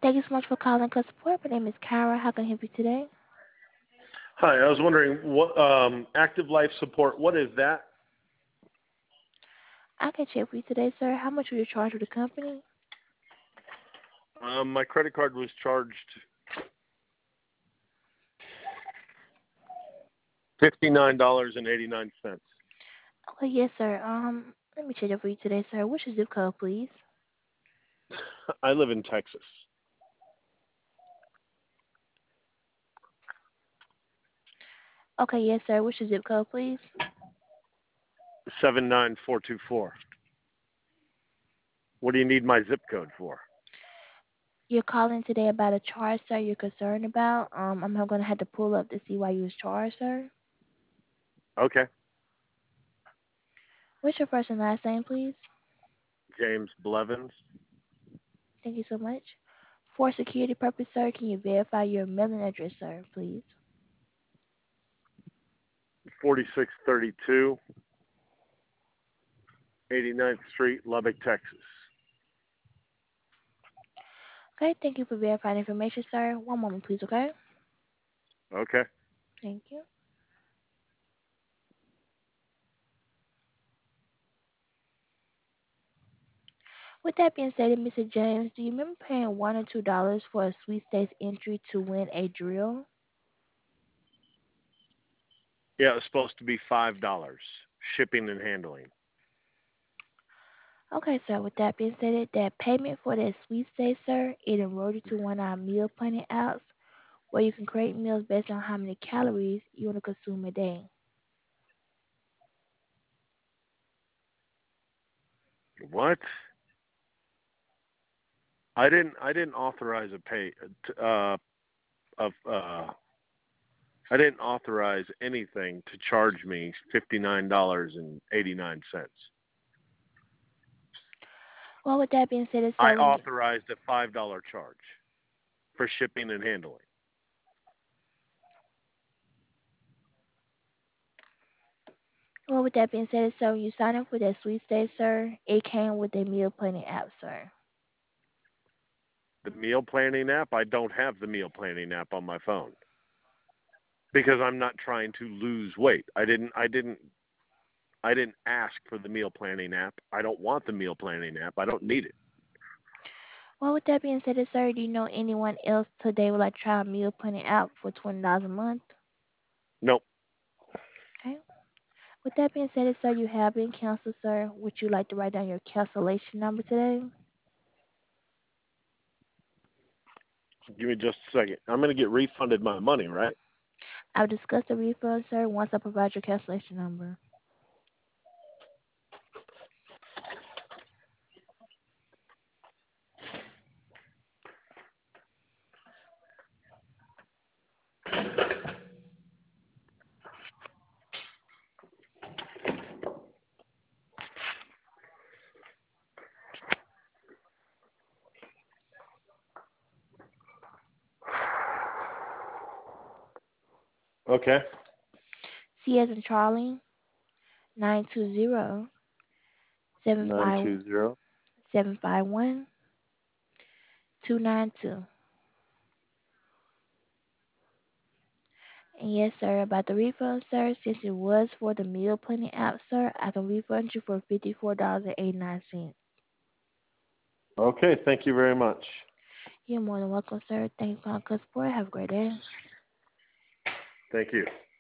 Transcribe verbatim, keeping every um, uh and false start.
Thank you so much for calling Customer Support. My name is Kyra. How can I help you today? Hi, I was wondering what um, active life support. What is that? I can check for you today, sir. How much were you charged with the company? Um, my credit card was charged fifty-nine dollars and eighty-nine cents. Okay, yes, sir. Um, let me check it for you today, sir. What's your zip code, please? I live in Texas. Okay, yes, sir. What's your zip code, please? seven nine four two four. What do you need my zip code for? You're calling today about a charge, sir. You're concerned about. Um, I'm going to have to pull up to see why you was charged, sir. Okay. What's your first and last name, please? James Blevins, Thank you so much. For security purpose, sir, can you verify your mailing address, sir, please? forty-six thirty-two, eighty-ninth Street, Lubbock, Texas. Okay, thank you for verifying information, sir. One moment, please, okay? Okay. Thank you. With that being said, Mister James, do you remember paying one or two dollars for a sweepstakes entry to win a drill? Yeah, it was supposed to be five dollars, shipping and handling. Okay, sir. With that being said, that payment for that sweepstakes, sir, it enrolled you to one of our meal planning apps where you can create meals based on how many calories you want to consume a day. What? I didn't. I didn't authorize a pay uh, of. Uh, I didn't authorize anything to charge me fifty-nine dollars and eighty-nine cents. Well, with that being said, I sir, when you authorized a five dollar charge for shipping and handling. well, with that being said, sir, when you sign up for that sweepstakes, sir, it came with a meal planning app, sir. The meal planning app, I don't have the meal planning app on my phone because I'm not trying to lose weight. I didn't I didn't I didn't ask for the meal planning app. I don't want the meal planning app. I don't need it. Well, with that being said, sir, do you know anyone else today would like to try a meal planning app for twenty dollars a month? Nope. Okay. With that being said, sir, you have been canceled, sir. Would you like to write down your cancellation number today? Give me just a second. I'm going to get refunded my money, right? I'll discuss the refund, sir, once I provide your cancellation number. Okay. C as in Charlie, nine two zero seven Nine five two zero. seven five one two nine two. And yes, sir, about the refund, sir, since it was for the meal planning app, sir, I can refund you for fifty-four dollars and eighty-nine cents. Okay. Thank you very much. You're more than welcome, sir. Thank you for calling Customer Support. Have a great day. Thank you.